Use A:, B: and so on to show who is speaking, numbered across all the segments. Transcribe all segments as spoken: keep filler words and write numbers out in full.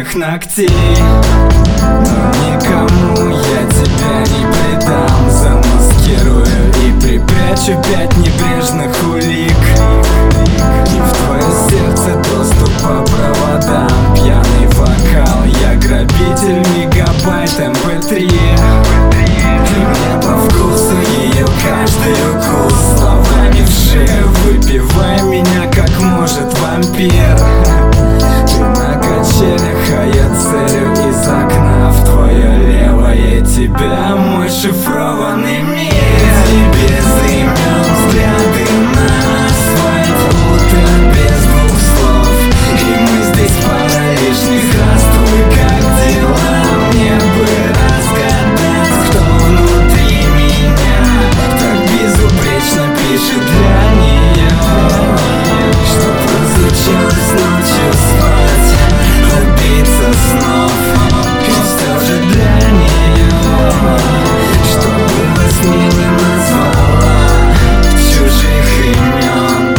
A: черных ногтей. Но никому я тебя не предам, замаскирую и припрячу пять небрежных улик. И в твое сердце доступ по проводам, пьяный вокал, я грабитель мегабайт эм пэ три. И мне по вкусу ее каждый укус, словами в шею выпивай меня как может вампир. Ты на качелях, а я целю из окна в твое левое тебя, мой шифрованный мир. И без имен взгляды на асфальт утро без двух слов. И мы здесь пара лишних раз, твой как дела? Мне бы разгадать, кто внутри меня так безупречно пишет для нее, что разучилась ночью спать, добиться снов. И все же для нее, чтобы во сне не назвала чужих имен.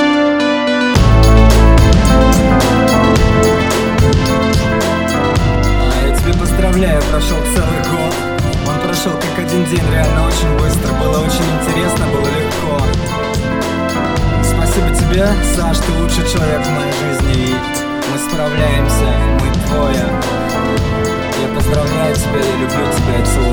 A: А я тебе поздравляю, прошел целый год. Он прошел как один день, реально очень быстро. Было очень интересно, было легко. Спасибо тебе, Саш, ты лучший человек в моей жизни. И мы справляемся, мы двое. Я поздравляю тебя, я люблю тебя, я целую.